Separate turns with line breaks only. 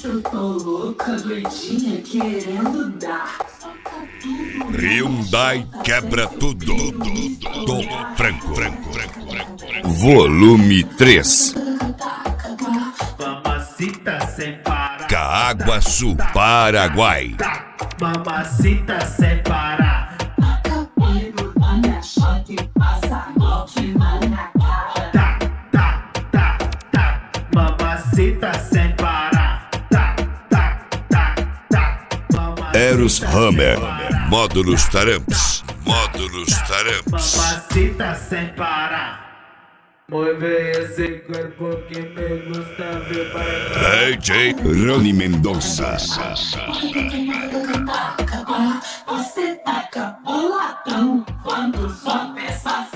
Eu tô louca, doidinha, querendo dar.
Hyundai quebra tudo. Do Franco. Volume 3.
Mamacita sem parar.
Caaguaçu, Paraguai.
Mamacita sem parar.
Cabelo na minha chota e passa golpe na minha cara.
Mamacita sem parar.
Eros Hammer. Módulos Taramps.
Mamacita sem parar. Mueve esse corpo que me gusta ver bailar.
DJ Rony Mendonça.
Você taca boladão quando sua peça